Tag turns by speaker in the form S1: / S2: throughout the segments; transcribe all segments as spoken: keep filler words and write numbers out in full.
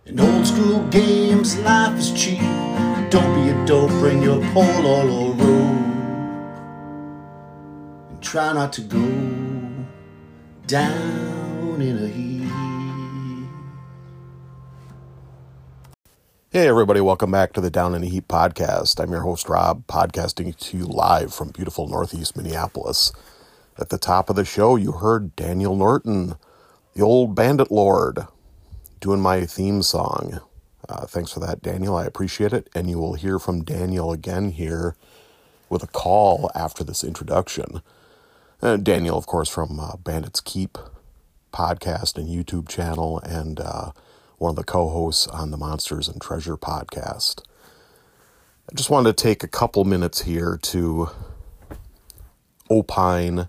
S1: In old school games, life is cheap. Don't be a dope, bring your pole or rope. And try not to go down in a heap.
S2: Hey everybody, welcome back to the Down in a Heap podcast. I'm your host Rob, podcasting to you live from beautiful Northeast Minneapolis. At the top of the show, you heard Daniel Norton, the old bandit lord, doing my theme song. Uh, thanks for that, Daniel. I appreciate it. And you will hear from Daniel again here with a call after this introduction. Uh, Daniel, of course, from uh, Bandits Keep podcast and YouTube channel, and uh, one of the co-hosts on the Monsters and Treasure podcast. I just wanted to take a couple minutes here to opine,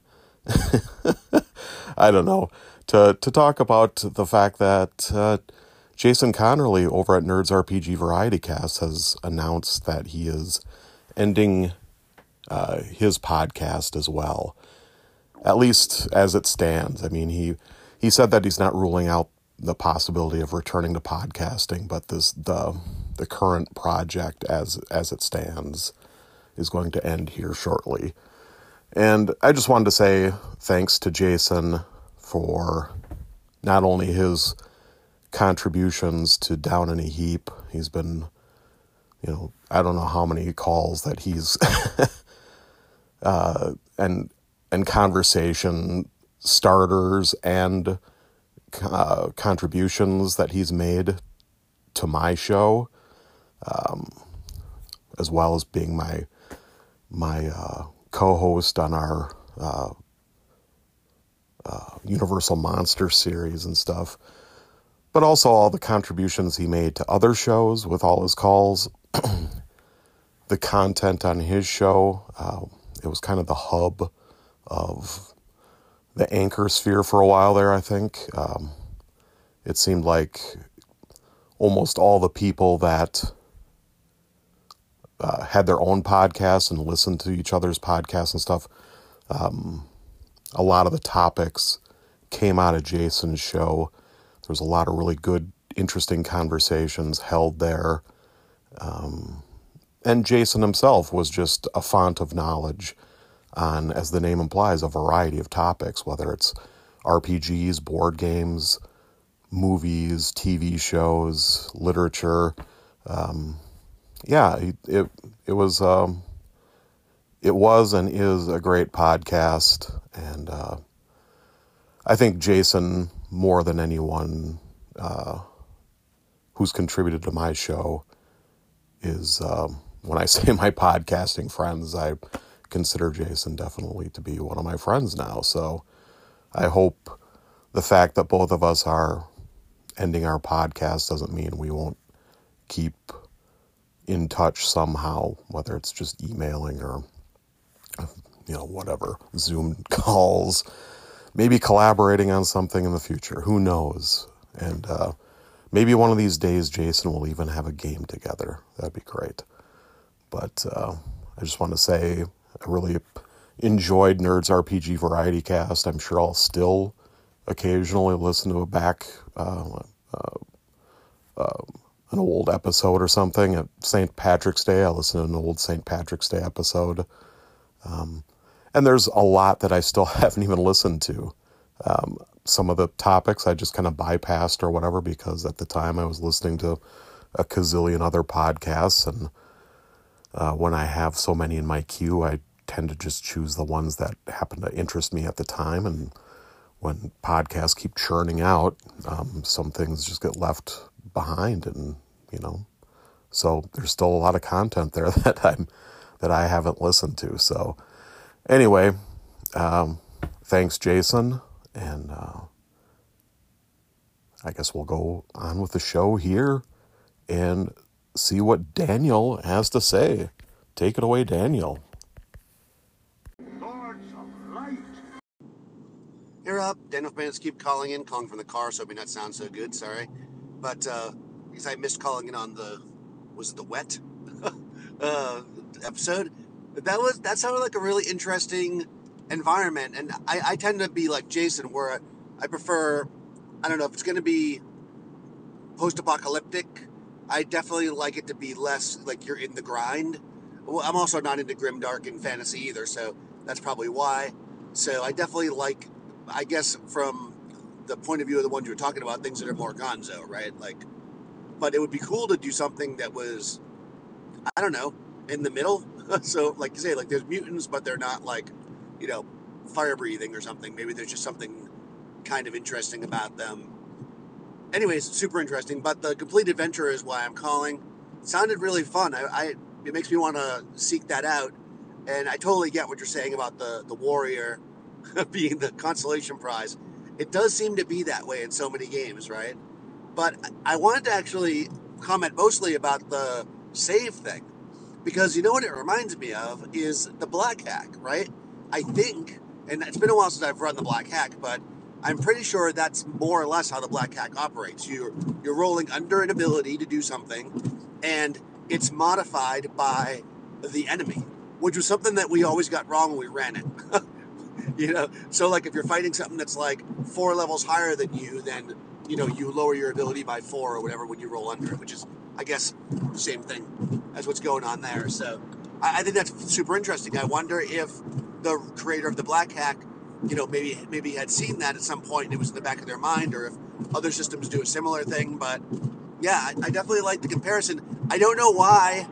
S2: I don't know, to, to talk about the fact that uh, Jason Connerly over at Nerds R P G Variety Cast has announced that he is ending uh, his podcast as well, at least as it stands. I mean, he he said that he's not ruling out the possibility of returning to podcasting, but this the the current project as as it stands is going to end here shortly. And I just wanted to say thanks to Jason for not only his contributions to Down in a Heap. He's been, you know, I don't know how many calls that he's uh, and and conversation starters and uh, contributions that he's made to my show, um, as well as being my my uh, co-host on our uh, uh, Universal Monster series and stuff. But also all the contributions he made to other shows with all his calls, the content on his show. Uh, it was kind of the hub of the anchor sphere for a while there, I think. Um, it seemed like almost all the people that uh, had their own podcasts and listened to each other's podcasts and stuff, um, a lot of the topics came out of Jason's show. There was a lot of really good, interesting conversations held there. Um, and Jason himself was just a font of knowledge on, as the name implies, a variety of topics, whether it's R P Gs, board games, movies, T V shows, literature. Um, yeah, it, it, it was, um, it was and is a great podcast. And uh, I think Jason, more than anyone uh, who's contributed to my show, is, um, when I say my podcasting friends, I consider Jason definitely to be one of my friends now. So I hope the fact that both of us are ending our podcast doesn't mean we won't keep in touch somehow, whether it's just emailing or, you know, whatever, Zoom calls, maybe collaborating on something in the future. Who knows? And uh, maybe one of these days, Jason will even have a game together. That'd be great. But uh, I just want to say I really enjoyed Nerds R P G Variety Cast. I'm sure I'll still occasionally listen to a back, uh, uh, uh, an old episode or something. At Saint Patrick's Day, I listened to an old Saint Patrick's Day episode. Um, And there's a lot that I still haven't even listened to. Um, some of the topics I just kind of bypassed or whatever, because at the time I was listening to a gazillion other podcasts. And uh, when I have so many in my queue, I tend to just choose the ones that happen to interest me at the time. And when podcasts keep churning out, um, some things just get left behind. And, you know, so there's still a lot of content there that I'm, that I haven't listened to. So anyway, um, thanks, Jason, and uh, I guess we'll go on with the show here and see what Daniel has to say. Take it away, Daniel.
S1: Lords of Light. You're up. Daniel Bandits keep calling in, calling from the car, so it may not sound so good, sorry. But, uh, because I missed calling in on the, was it the wet uh, episode? That was that sounded like a really interesting environment, and I, I tend to be like Jason, where I prefer, I don't know, if it's going to be post-apocalyptic. I definitely like it to be less like you're in the grind. Well, I'm also not into grimdark and fantasy either, so that's probably why. So I definitely like, I guess from the point of view of the ones you're talking about, things that are more gonzo, right? Like, but it would be cool to do something that was, I don't know, in the middle. So, like you say, like there's mutants, but they're not like, you know, fire breathing or something. Maybe there's just something kind of interesting about them. Anyways, super interesting. But the complete adventure is why I'm calling. It sounded really fun. I, I it makes me want to seek that out. And I totally get what you're saying about the the warrior being the consolation prize. It does seem to be that way in so many games, right? But I wanted to actually comment mostly about the save thing. Because you know what it reminds me of is the Black Hack, right? I think, and it's been a while since I've run the Black Hack, but I'm pretty sure that's more or less how the Black Hack operates. You're, you're rolling under an ability to do something, and it's modified by the enemy, which was something that we always got wrong when we ran it. You know, so like if you're fighting something that's like four levels higher than you, then, you know, you lower your ability by four or whatever when you roll under it, which is, I guess, the same thing as what's going on there. So I, I think that's super interesting. I wonder if the creator of the Black Hack, you know, maybe maybe had seen that at some point and it was in the back of their mind, or if other systems do a similar thing. But yeah, I, I definitely like the comparison. I don't know why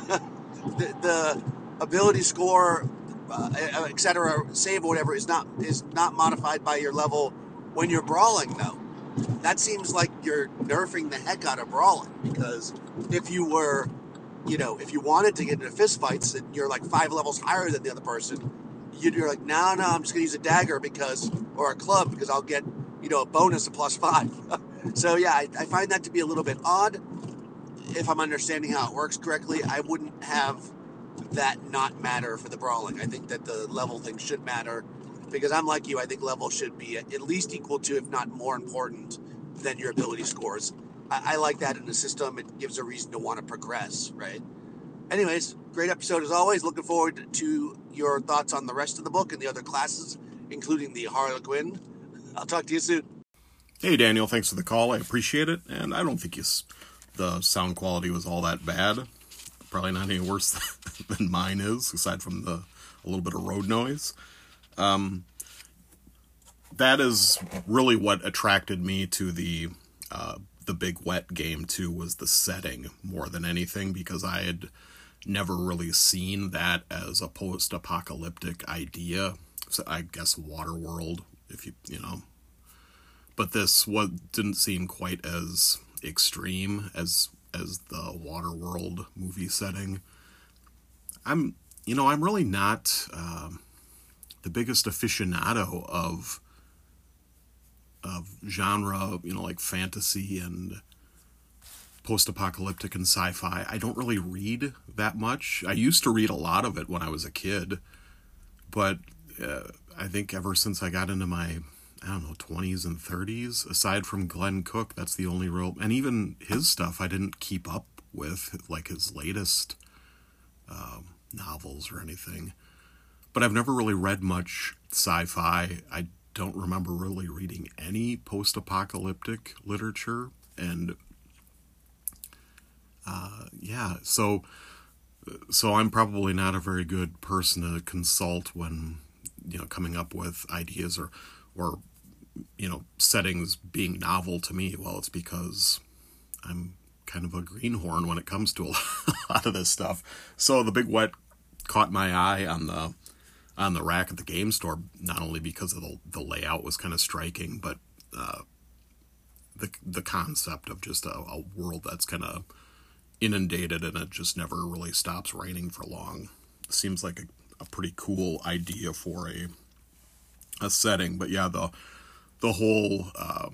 S1: the, the ability score, uh, et cetera, save or whatever is not is not modified by your level when you're brawling, though. That seems like you're nerfing the heck out of brawling, because if you were, you know, if you wanted to get into fist fights and you're like five levels higher than the other person, you're like, no, no, I'm just going to use a dagger because, or a club because I'll get, you know, a bonus of plus five. So yeah, I, I find that to be a little bit odd. If I'm understanding how it works correctly, I wouldn't have that not matter for the brawling. I think that the level thing should matter. Because I'm like you, I think level should be at least equal to, if not more important, than your ability scores. I, I like that in the system. It gives a reason to want to progress, right? Anyways, great episode as always. Looking forward to your thoughts on the rest of the book and the other classes, including the Harlequin. I'll talk to you soon.
S2: Hey, Daniel, thanks for the call. I appreciate it. And I don't think you, the sound quality was all that bad. Probably not any worse than mine is, aside from the a little bit of road noise. Um, that is really what attracted me to the, uh, the Big Wet game too, was the setting more than anything, because I had never really seen that as a post-apocalyptic idea. So I guess Waterworld, if you, you know, but this was, didn't seem quite as extreme as, as the Waterworld movie setting. I'm, you know, I'm really not, um, the biggest aficionado of of genre, you know, like fantasy and post-apocalyptic and sci-fi. I don't really read that much. I used to read a lot of it when I was a kid, but uh, I think ever since I got into my, I don't know, twenties and thirties, aside from Glenn Cook, that's the only real, and even his stuff I didn't keep up with, like his latest um, novels or anything. But I've never really read much sci-fi. I don't remember really reading any post-apocalyptic literature. And, uh, yeah, so so I'm probably not a very good person to consult when, you know, coming up with ideas or, or you know, settings being novel to me. Well, it's because I'm kind of a greenhorn when it comes to a lot of this stuff. So the Big Wet caught my eye on the on the rack at the game store, not only because of the, the layout was kind of striking, but uh, the the concept of just a, a world that's kind of inundated and it just never really stops raining for long. Seems like a, a pretty cool idea for a a setting. But yeah, the the whole uh,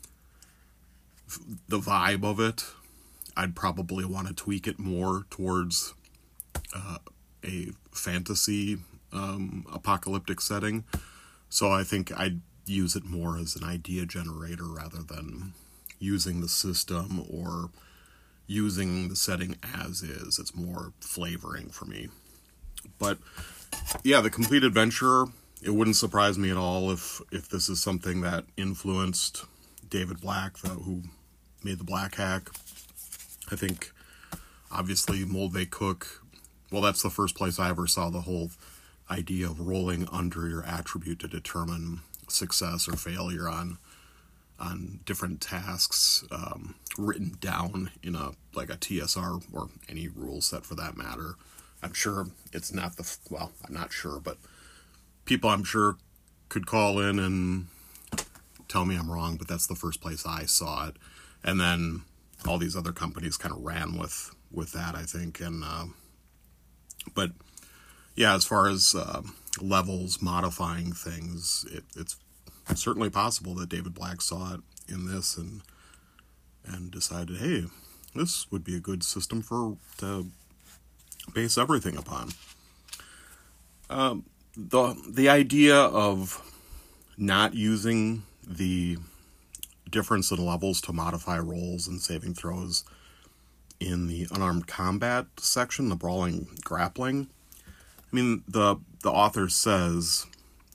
S2: the vibe of it, I'd probably want to tweak it more towards uh, a fantasy Um, apocalyptic setting. So I think I'd use it more as an idea generator rather than using the system or using the setting as is. It's more flavoring for me. But yeah, the Complete Adventure, it wouldn't surprise me at all if if this is something that influenced David Black, the, who made the Black Hack. I think, obviously, Moldvay Cook, well, that's the first place I ever saw the whole idea of rolling under your attribute to determine success or failure on on different tasks, um, written down in a like a T S R or any rule set for that matter. I'm sure it's not the, well, I'm not sure, but people I'm sure could call in and tell me I'm wrong, but that's the first place I saw it. And then all these other companies kind of ran with, with that, I think. And, uh, but yeah, as far as uh, levels, modifying things, it, it's certainly possible that David Black saw it in this and and decided, hey, this would be a good system for to base everything upon. Um, the the idea of not using the difference in levels to modify rolls and saving throws in the unarmed combat section, the brawling grappling. I mean, the the author says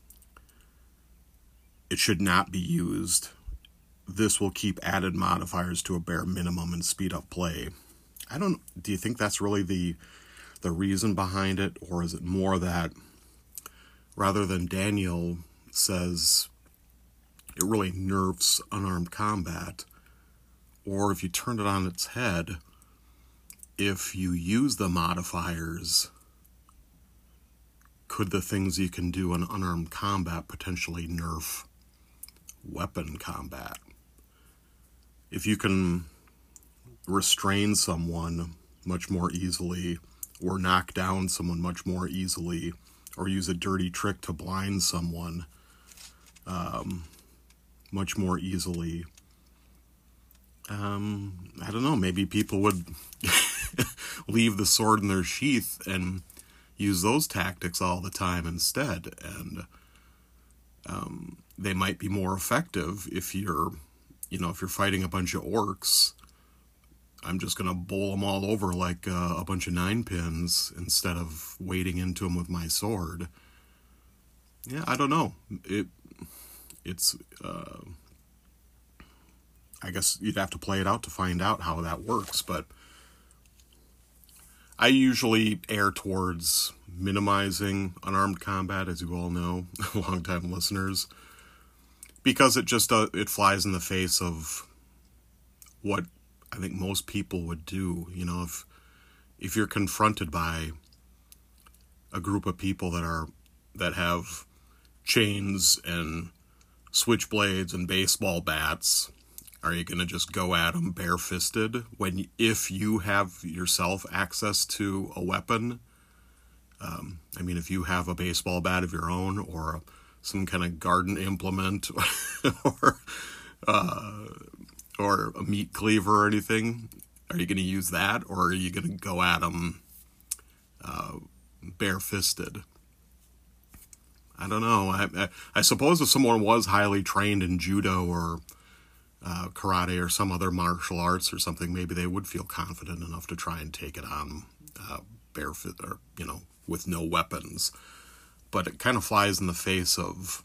S2: it should not be used. This will keep added modifiers to a bare minimum and speed up play. I don't, do you think that's really the the reason behind it, or is it more that rather than Daniel says it really nerfs unarmed combat, or if you turn it on its head, if you use the modifiers, could the things you can do in unarmed combat potentially nerf weapon combat? If you can restrain someone much more easily, or knock down someone much more easily, or use a dirty trick to blind someone um, much more easily, um, I don't know, maybe people would leave the sword in their sheath and use those tactics all the time instead, and um, they might be more effective if you're, you know, if you're fighting a bunch of orcs. I'm just going to bowl them all over like uh, a bunch of nine pins instead of wading into them with my sword. Yeah, I don't know. It, it's, uh, I guess you'd have to play it out to find out how that works, but I usually err towards minimizing unarmed combat, as you all know, longtime listeners, because it just, uh, it flies in the face of what I think most people would do. You know, if if you're confronted by a group of people that are that have chains and switchblades and baseball bats, are you going to just go at them bare-fisted when, if you have yourself access to a weapon? Um, I mean, if you have a baseball bat of your own, or a, some kind of garden implement, or uh, or a meat cleaver or anything, are you going to use that, or are you going to go at them uh, bare-fisted? I don't know. I, I, I suppose if someone was highly trained in judo or uh, karate or some other martial arts or something, maybe they would feel confident enough to try and take it on uh, barefoot, or, you know, with no weapons. But it kind of flies in the face of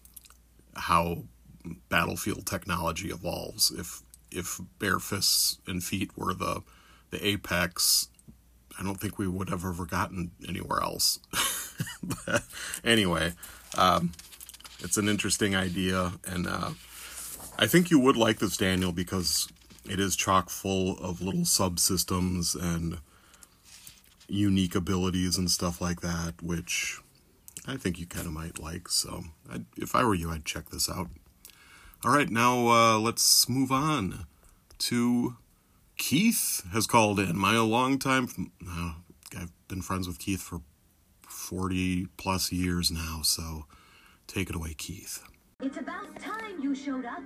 S2: how battlefield technology evolves. If if bare fists and feet were the the apex, I don't think we would have ever gotten anywhere else. But anyway, um, it's an interesting idea, and uh, I think you would like this, Daniel, because it is chock full of little subsystems and unique abilities and stuff like that, which I think you kind of might like. So I'd, if I were you, I'd check this out. All right, now uh, let's move on to Keith has called in. My long time, uh, I've been friends with Keith for forty plus years now, so take it away, Keith.
S3: It's about time you showed up.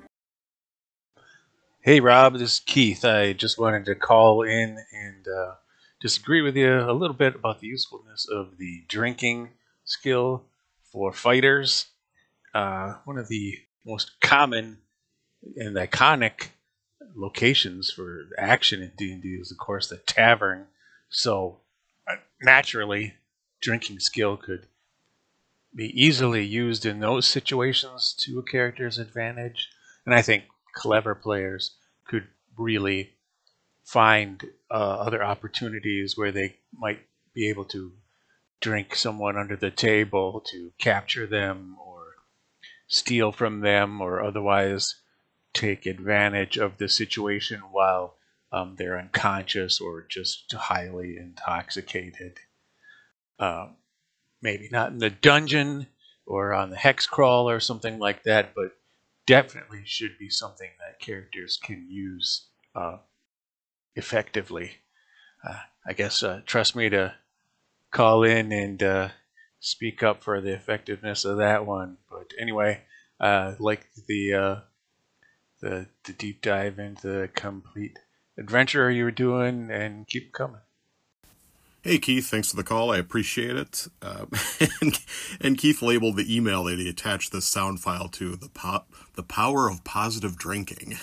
S4: Hey Rob, this is Keith. I just wanted to call in and uh, disagree with you a little bit about the usefulness of the drinking skill for fighters. Uh, one of the most common and iconic locations for action in D and D is, of course, the tavern. So uh, naturally, drinking skill could be easily used in those situations to a character's advantage. And I think clever players could really find uh, other opportunities where they might be able to drink someone under the table to capture them or steal from them or otherwise take advantage of the situation while um, they're unconscious or just highly intoxicated. Uh, maybe not in the dungeon or on the hex crawl or something like that, but definitely should be something that characters can use uh, effectively. Uh, I guess uh, trust me to call in and uh, speak up for the effectiveness of that one. But anyway, uh, like the uh, the the deep dive into the complete adventure you were doing, and keep coming.
S2: Hey, Keith, thanks for the call. I appreciate it. Uh, and, and Keith labeled the email that he attached this sound file to the po- the power of positive drinking.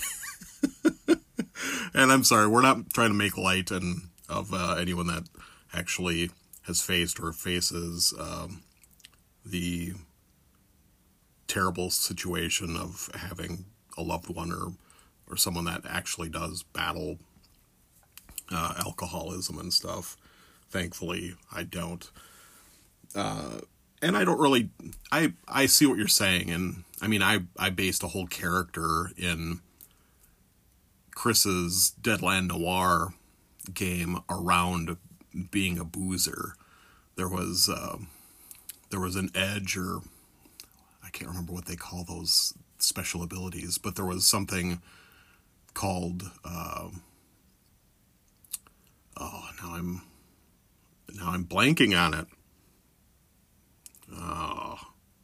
S2: And I'm sorry, we're not trying to make light and of uh, anyone that actually has faced or faces um, the terrible situation of having a loved one or, or someone that actually does battle uh, alcoholism and stuff. Thankfully, I don't. Uh, and I don't really... I, I see what you're saying, and I mean, I, I based a whole character in Chris's Deadland Noir game around being a boozer. There was uh, there was an edge, or I can't remember what they call those special abilities, but there was something called uh, oh now I'm now I'm blanking on it. Oh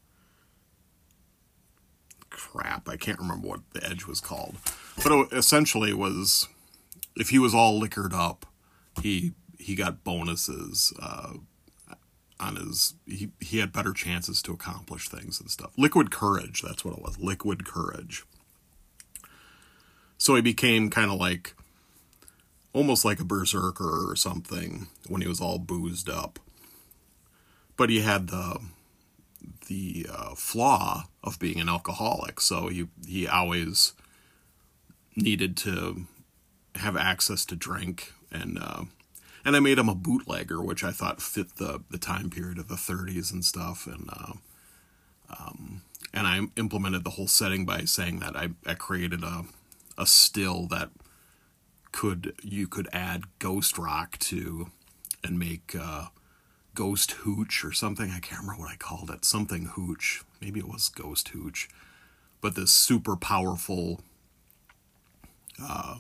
S2: crap! I can't remember what the edge was called, but it essentially was if he was all liquored up, he he got bonuses. Uh, on his he, he had better chances to accomplish things and stuff. Liquid courage, that's what it was. Liquid courage. So he became kind of like almost like a berserker or something when he was all boozed up. But he had the the uh, flaw of being an alcoholic, so he he always needed to have access to drink, and uh And I made him a bootlegger, which I thought fit the, the time period of the thirties and stuff. And uh, um, and I implemented the whole setting by saying that I, I created a a still that could you could add ghost rock to and make uh, ghost hooch or something. I can't remember what I called it. Something hooch. Maybe it was ghost hooch. But this super powerful uh,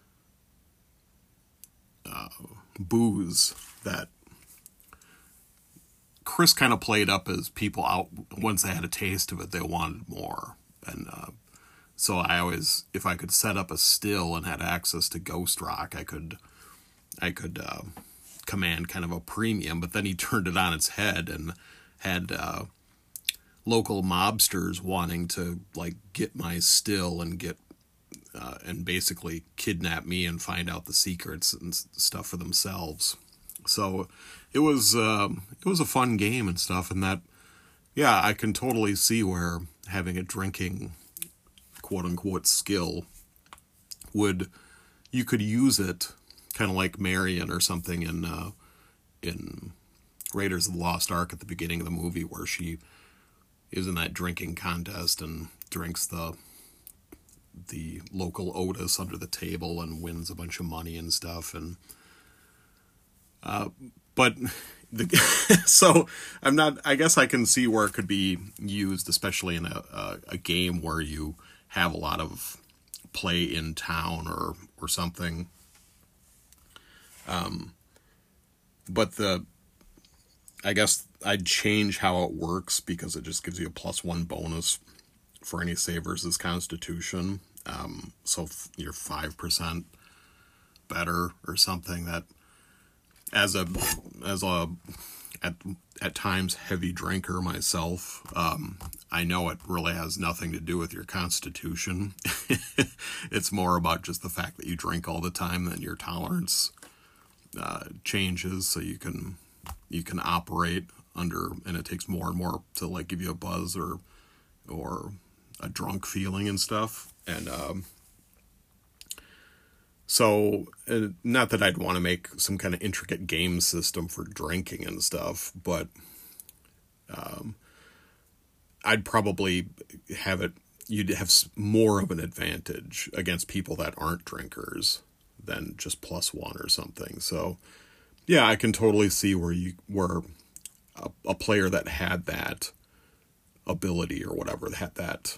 S2: uh, booze that Chris kind of played up as people out once they had a taste of it, they wanted more. And uh, so I always, if I could set up a still and had access to ghost rock, I could I could uh, command kind of a premium. But then he turned it on its head and had uh, local mobsters wanting to like get my still and get Uh, and basically kidnap me and find out the secrets and stuff for themselves. So it was um, it was a fun game and stuff, and that, yeah, I can totally see where having a drinking quote-unquote skill would, you could use it kind of like Marion or something in, uh, in Raiders of the Lost Ark at the beginning of the movie, where she is in that drinking contest and drinks the the local Otis under the table and wins a bunch of money and stuff. And uh, but the, so I'm not, I guess I can see where it could be used, especially in a, a, a game where you have a lot of play in town or, or something. Um, but the, I guess I'd change how it works because it just gives you a plus one bonus for any save versus Constitution. Um, so f- you're five percent better or something. That as a, as a, at, at times heavy drinker myself, um, I know it really has nothing to do with your Constitution. It's more about just the fact that you drink all the time, that your tolerance, uh, changes so you can, you can operate under, and it takes more and more to like give you a buzz or, or a drunk feeling and stuff. And, um, So, uh, not that I'd want to make some kind of intricate game system for drinking and stuff, but um, I'd probably have it, you'd have more of an advantage against people that aren't drinkers than just plus one or something. So, yeah, I can totally see where you, where a, a player that had that ability or whatever, had that,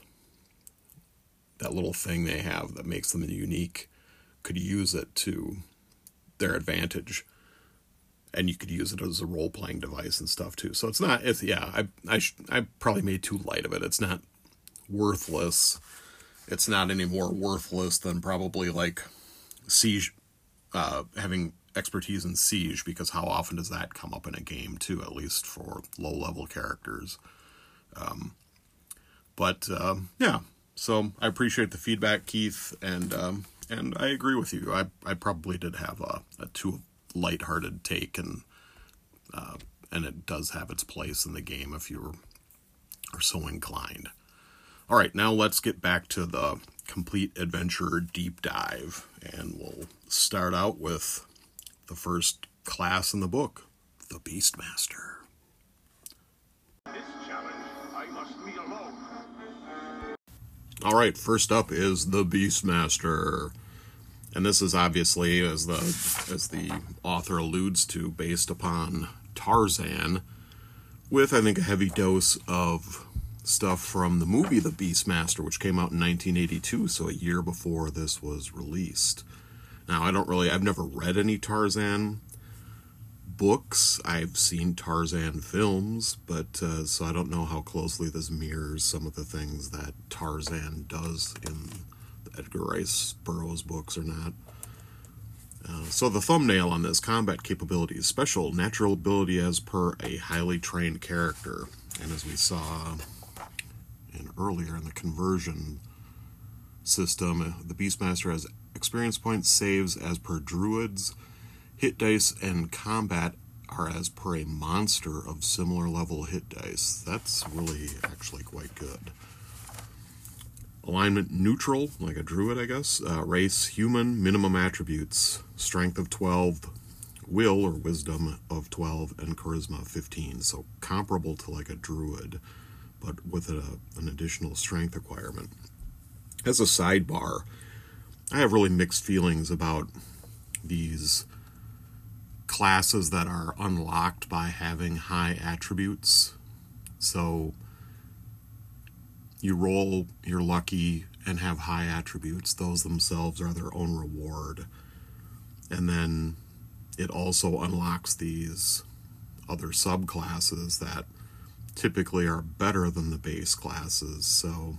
S2: that little thing they have that makes them unique, could use it to their advantage, and you could use it as a role-playing device and stuff too. So it's not, it's, yeah, I I, sh- I probably made too light of it. It's not worthless. It's not any more worthless than probably like Siege, uh, having expertise in Siege, because how often does that come up in a game too, at least for low-level characters. Um, but, um, yeah, so I appreciate the feedback, Keith, and, um, And I agree with you. I I probably did have a, a too lighthearted take, and uh, and it does have its place in the game if you are so inclined. All right, now let's get back to the complete adventure deep dive, and we'll start out with the first class in the book, the Beastmaster.
S5: This challenge, I must meet alone.
S2: All right, first up is the Beastmaster. And this is obviously, as the as the author alludes to, based upon Tarzan, with, I think, a heavy dose of stuff from the movie The Beastmaster, which came out in nineteen eighty-two, so a year before this was released. Now, I don't really, I've never read any Tarzan books. I've seen Tarzan films, but uh, so I don't know how closely this mirrors some of the things that Tarzan does in the Edgar Rice Burroughs books or not. Uh, so the thumbnail on this: combat capabilities, special natural ability as per a highly trained character. And as we saw in earlier in the conversion system, the Beastmaster has experience points, saves as per druids. Hit dice and combat are as per a monster of similar level hit dice. That's really actually quite good. Alignment neutral, like a druid, I guess. Uh, race human, minimum attributes. Strength of twelve, will or wisdom of twelve, and charisma of fifteen. So comparable to like a druid, but with a, an additional strength requirement. As a sidebar, I have really mixed feelings about these classes that are unlocked by having high attributes. So you roll, you're lucky, and have high attributes. Those themselves are their own reward. And then it also unlocks these other subclasses that typically are better than the base classes. So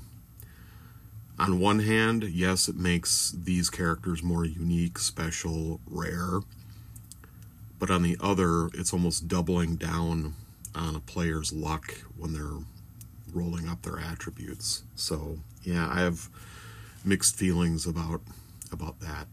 S2: on one hand, yes, it makes these characters more unique, special, rare. But on the other, it's almost doubling down on a player's luck when they're rolling up their attributes. So, yeah, I have mixed feelings about about that.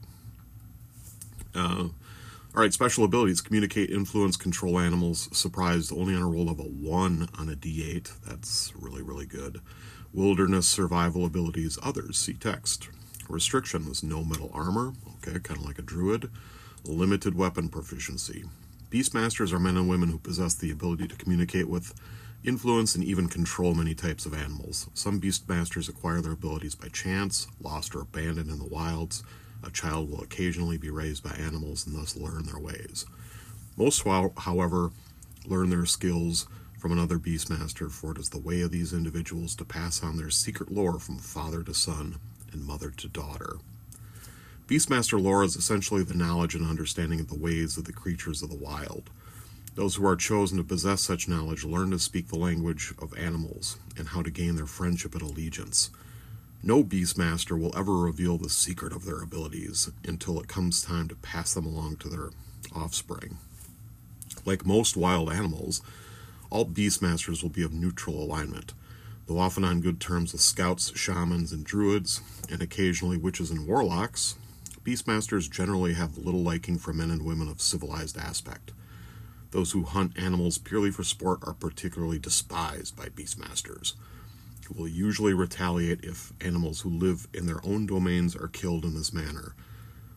S2: Uh, all right, special abilities: communicate, influence, control animals. Surprised only on a roll of a one on a d eight. That's really, really good. Wilderness survival abilities. Others. See text. Restrictions: no metal armor. Okay, kind of like a druid. Limited weapon proficiency. Beastmasters are men and women who possess the ability to communicate with, influence, and even control many types of animals. Some Beastmasters acquire their abilities by chance, lost or abandoned in the wilds. A child will occasionally be raised by animals and thus learn their ways. Most, however, learn their skills from another Beastmaster, for it is the way of these individuals to pass on their secret lore from father to son and mother to daughter. Beastmaster lore is essentially the knowledge and understanding of the ways of the creatures of the wild. Those who are chosen to possess such knowledge learn to speak the language of animals and how to gain their friendship and allegiance. No Beastmaster will ever reveal the secret of their abilities until it comes time to pass them along to their offspring. Like most wild animals, all Beastmasters will be of neutral alignment. Though often on good terms with scouts, shamans, and druids, and occasionally witches and warlocks, Beastmasters generally have little liking for men and women of civilized aspect. Those who hunt animals purely for sport are particularly despised by Beastmasters, who will usually retaliate if animals who live in their own domains are killed in this manner.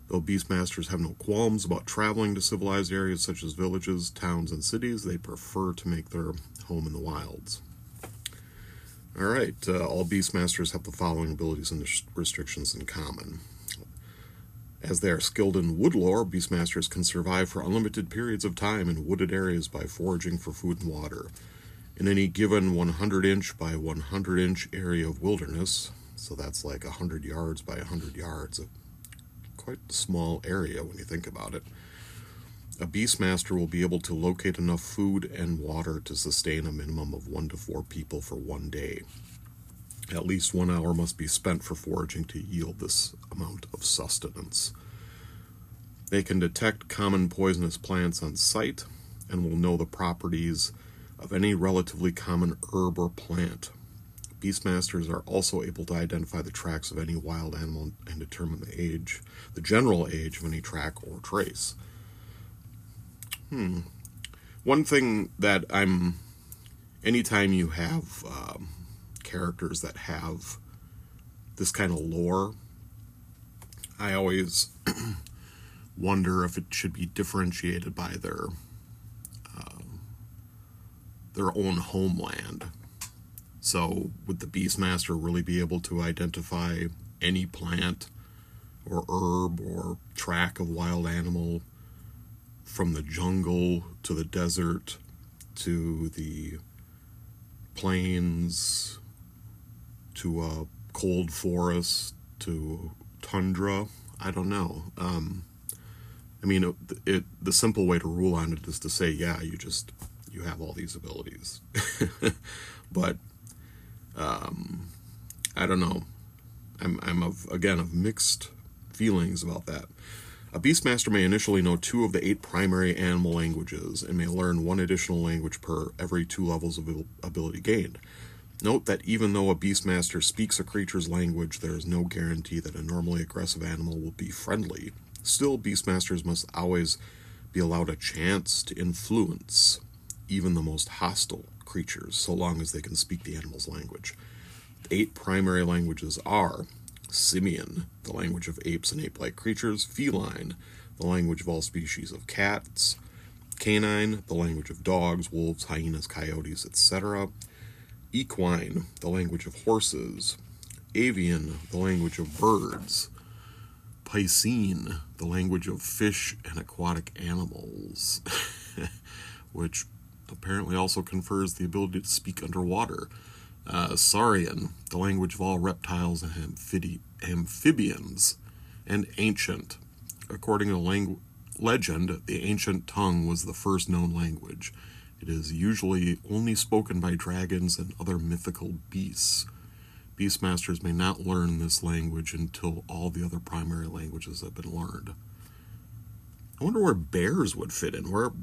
S2: Though Beastmasters have no qualms about traveling to civilized areas such as villages, towns, and cities, they prefer to make their home in the wilds. Alright, uh, all Beastmasters have the following abilities and restrictions in common. As they are skilled in wood lore, Beastmasters can survive for unlimited periods of time in wooded areas by foraging for food and water. In any given one hundred inch by one hundred inch area of wilderness, so that's like one hundred yards by one hundred yards, a quite small area when you think about it, a Beastmaster will be able to locate enough food and water to sustain a minimum of one to four people for one day. At least one hour must be spent for foraging to yield this amount of sustenance. They can detect common poisonous plants on sight and will know the properties of any relatively common herb or plant. Beastmasters are also able to identify the tracks of any wild animal and determine the age, the general age of any track or trace. Hmm. One thing that I'm, anytime you have um, characters that have this kind of lore, I always wonder if it should be differentiated by their uh, their own homeland. So would the Beastmaster really be able to identify any plant or herb or track of wild animal from the jungle to the desert to the plains to a cold forest to tundra? I don't know. Um, I mean, it, it the simple way to rule on it is to say, yeah, you just, you have all these abilities. But, um, I don't know. I'm, I'm of, again, of mixed feelings about that. A Beastmaster may initially know two of the eight primary animal languages and may learn one additional language per every two levels of ability gained. Note that even though a Beastmaster speaks a creature's language, there is no guarantee that a normally aggressive animal will be friendly. Still, Beastmasters must always be allowed a chance to influence even the most hostile creatures, so long as they can speak the animal's language. The eight primary languages are Simian, the language of apes and ape-like creatures; Feline, the language of all species of cats; Canine, the language of dogs, wolves, hyenas, coyotes, et cetera; Equine, the language of horses; Avian, the language of birds; Piscine, the language of fish and aquatic animals, which apparently also confers the ability to speak underwater; Uh, Saurian, the language of all reptiles and amphidi- amphibians; and Ancient. According to langu- legend, the ancient tongue was the first known language. It is usually only spoken by dragons and other mythical beasts. Beastmasters may not learn this language until all the other primary languages have been learned. I wonder where bears would fit in. Where?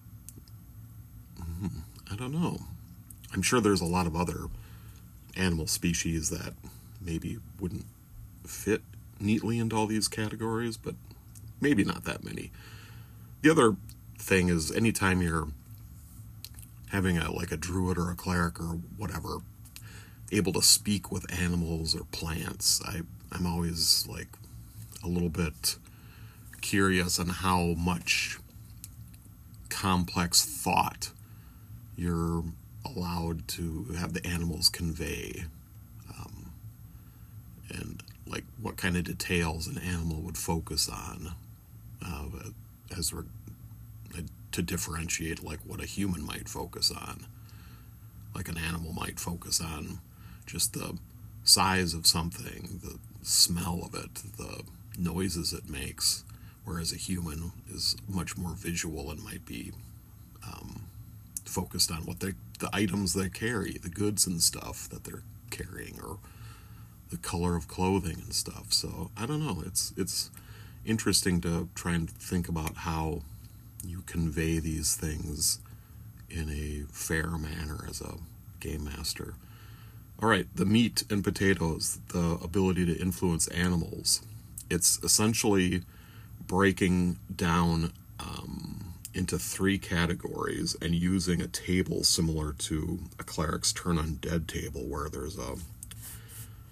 S2: I don't know. I'm sure there's a lot of other animal species that maybe wouldn't fit neatly into all these categories, but maybe not that many. The other thing is, anytime you're having a like a druid or a cleric or whatever able to speak with animals or plants, I, I'm always like a little bit curious on how much complex thought you're allowed to have the animals convey, um, and like what kind of details an animal would focus on, uh, as re- to differentiate like what a human might focus on. Like an animal might focus on just the size of something, the smell of it, the noises it makes, whereas a human is much more visual and might be um, focused on what they, the items they carry, the goods and stuff that they're carrying, or the color of clothing and stuff. So I don't know. It's it's interesting to try and think about how you convey these things in a fair manner as a game master. All right, the meat and potatoes, the ability to influence animals. It's essentially breaking down um, into three categories and using a table similar to a cleric's turn undead table, where there's a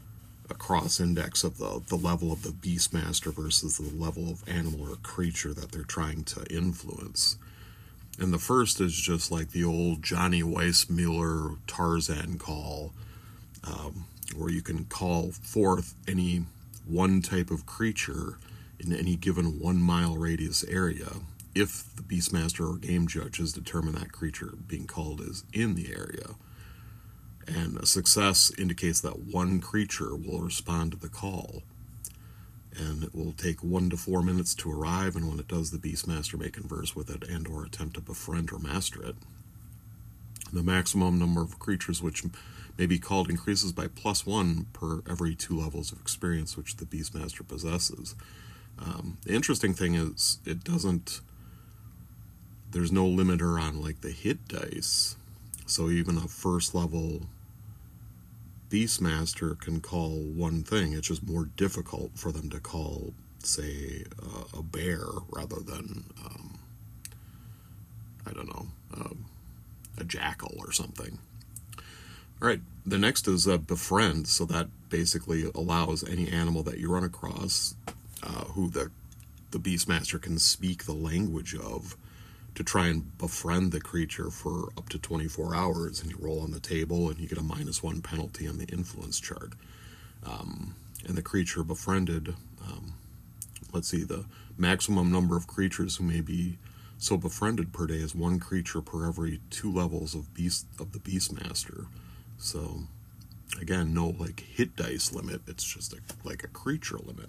S2: a cross index of the, the level of the Beastmaster versus the level of animal or creature that they're trying to influence. And the first is just like the old Johnny Weissmuller Tarzan call, um, where you can call forth any one type of creature in any given one mile radius area if the Beastmaster or game judge has determined that creature being called is in the area. And a success indicates that one creature will respond to the call. And it will take one to four minutes to arrive, and when it does, the Beastmaster may converse with it and or attempt to befriend or master it. The maximum number of creatures which may be called increases by plus one per every two levels of experience which the Beastmaster possesses. Um, the interesting thing is it doesn't, there's no limiter on like the hit dice. So even a first level Beastmaster can call one thing. It's just more difficult for them to call, say, uh, a bear rather than, um, I don't know, uh, a jackal or something. All right, the next is uh, befriend. So that basically allows any animal that you run across uh, who the, the Beastmaster can speak the language of to try and befriend the creature for up to twenty-four hours, and you roll on the table and you get a minus one penalty on the influence chart. Um, and the creature befriended, um, let's see, the maximum number of creatures who may be so befriended per day is one creature per every two levels of beast of the Beastmaster. So again, no like hit dice limit, it's just a, like a creature limit.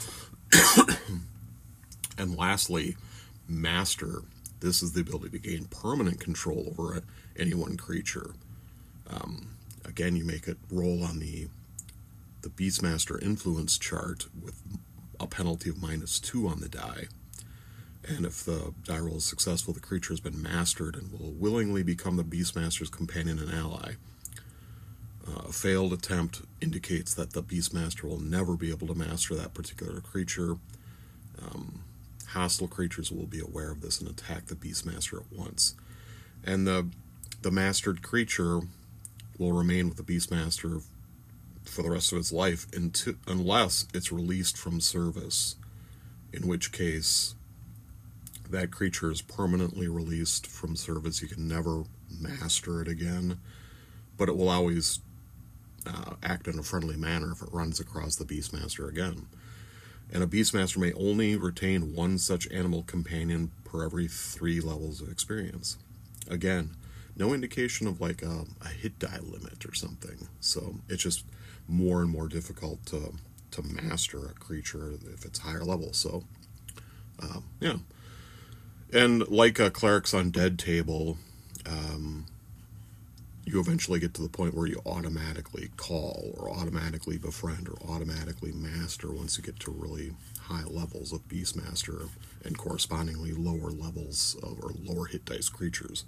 S2: And lastly, master. This is the ability to gain permanent control over any one creature. Um, again, you make it roll on the the Beastmaster influence chart with a penalty of minus two on the die. And if the die roll is successful, the creature has been mastered and will willingly become the Beastmaster's companion and ally. Uh, a failed attempt indicates that the Beastmaster will never be able to master that particular creature. Um, Hostile creatures will be aware of this and attack the Beastmaster at once. And the the mastered creature will remain with the Beastmaster for the rest of its life into, unless it's released from service, in which case that creature is permanently released from service. You can never master it again, but it will always uh, act in a friendly manner if it runs across the Beastmaster again. And a Beastmaster may only retain one such animal companion per every three levels of experience. Again, no indication of like a, a hit die limit or something. So it's just more and more difficult to to master a creature if it's higher level. So, uh, yeah. And like a Cleric's Undead table, um, you eventually get to the point where you automatically call or automatically befriend or automatically master once you get to really high levels of Beastmaster and correspondingly lower levels of, or lower hit dice creatures.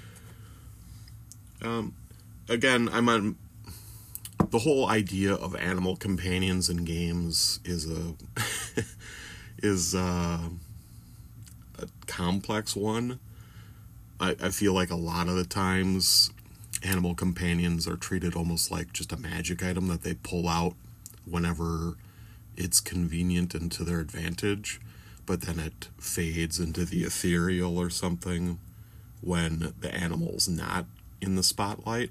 S2: Um, again, I'm on the whole idea of animal companions in games is a is a, a complex one. I, I feel like a lot of the times animal companions are treated almost like just a magic item that they pull out whenever it's convenient and to their advantage, but then it fades into the ethereal or something when the animal's not in the spotlight.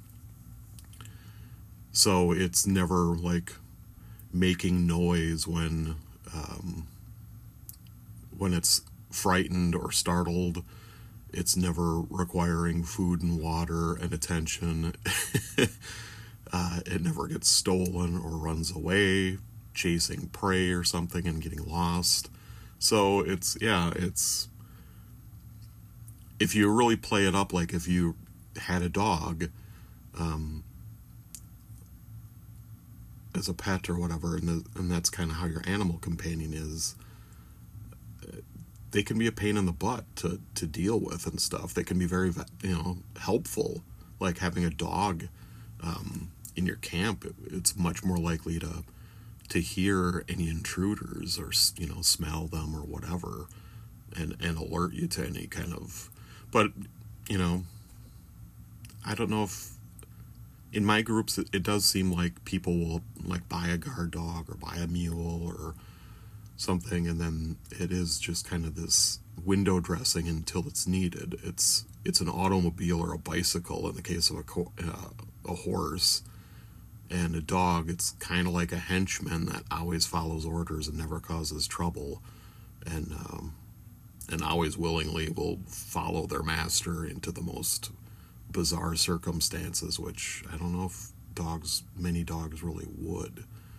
S2: So it's never like making noise when um, when it's frightened or startled. It's never requiring food and water and attention. uh, it never gets stolen or runs away, chasing prey or something and getting lost. So it's, yeah, it's, if you really play it up, like if you had a dog um, as a pet or whatever, and, the, and that's kind of how your animal companion is, they can be a pain in the butt to, to deal with and stuff. They can be very, you know, helpful. Like having a dog um, in your camp, it, it's much more likely to to hear any intruders or, you know, smell them or whatever, and, and alert you to any kind of. But, you know, I don't know if in my groups, it, it does seem like people will like buy a guard dog or buy a mule or something, and then it is just kind of this window dressing until it's needed. It's it's an automobile or a bicycle in the case of a co- uh, a horse, and a dog. It's kind of like a henchman that always follows orders and never causes trouble, and um, and always willingly will follow their master into the most bizarre circumstances, which I don't know if dogs, many dogs really would.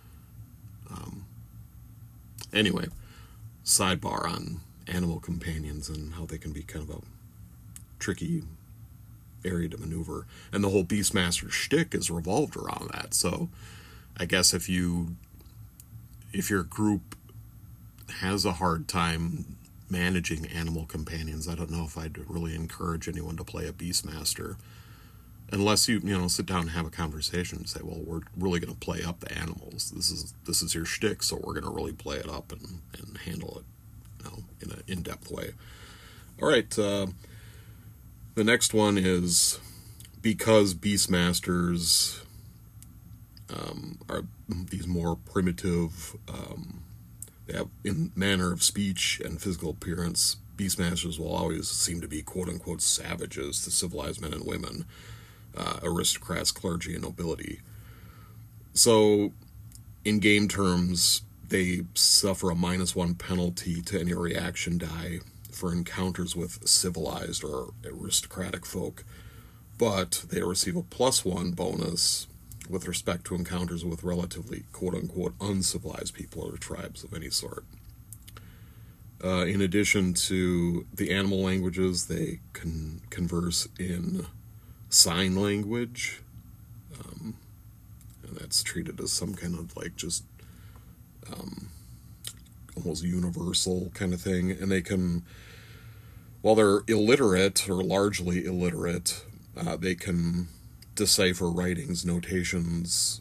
S2: Um, anyway, sidebar on animal companions and how they can be kind of a tricky area to maneuver. And the whole Beastmaster shtick is revolved around that. So I guess if you, if your group has a hard time managing animal companions, I don't know if I'd really encourage anyone to play a Beastmaster, unless you you know sit down and have a conversation and say, well, we're really going to play up the animals. This is this is your shtick, so we're going to really play it up and, and handle it, you know, in an in-depth way. All right, uh, the next one is because Beastmasters um, are these more primitive. Um, They have, in manner of speech and physical appearance, Beastmasters will always seem to be quote-unquote savages to civilized men and women, uh, aristocrats, clergy, and nobility. So, in game terms, they suffer a minus one penalty to any reaction die for encounters with civilized or aristocratic folk, but they receive a plus one bonus with respect to encounters with relatively quote-unquote uncivilized people or tribes of any sort. Uh, in addition to the animal languages, they can converse in sign language, um, and that's treated as some kind of like just um, almost universal kind of thing. And they can, while they're illiterate or largely illiterate, uh, they can decipher writings, notations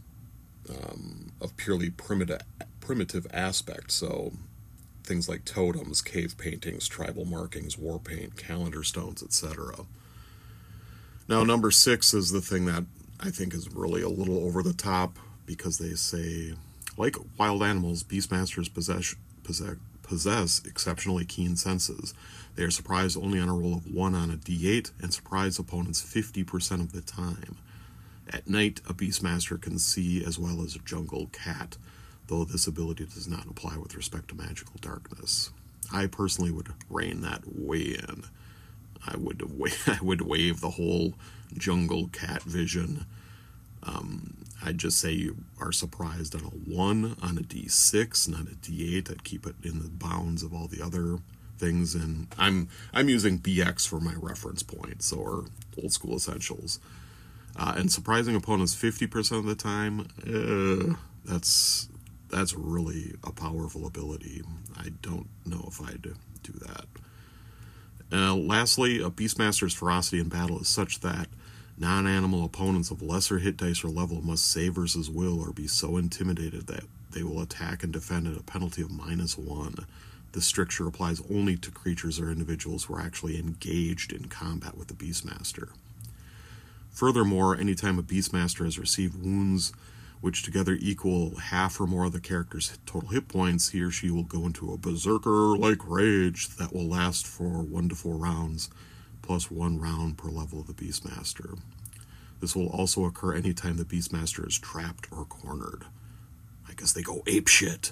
S2: um, of purely primitive primitive aspect. So things like totems, cave paintings, tribal markings, war paint, calendar stones, et cetera. Now, number six is the thing that I think is really a little over the top, because they say, like wild animals, Beastmasters possess possess possess exceptionally keen senses. They are surprised only on a roll of one on a d eight and surprise opponents fifty percent of the time. At night, a Beastmaster can see as well as a jungle cat, though this ability does not apply with respect to magical darkness. I personally would rein that way in. I would wa- I would waive the whole jungle cat vision. Um, I'd just say you are surprised on a one, on a d six, not a d eight. I'd keep it in the bounds of all the other things, and I'm I'm using B X for my reference points, or Old School Essentials. Uh, and surprising opponents fifty percent of the time, uh, that's that's really a powerful ability. I don't know if I'd do that. Uh, lastly, a Beastmaster's ferocity in battle is such that non-animal opponents of lesser hit dice or level must save versus will or be so intimidated that they will attack and defend at a penalty of minus one. This stricture applies only to creatures or individuals who are actually engaged in combat with the Beastmaster. Furthermore, anytime a Beastmaster has received wounds which together equal half or more of the character's total hit points, he or she will go into a berserker-like rage that will last for one to four rounds, plus one round per level of the Beastmaster. This will also occur anytime the Beastmaster is trapped or cornered. I guess they go apeshit.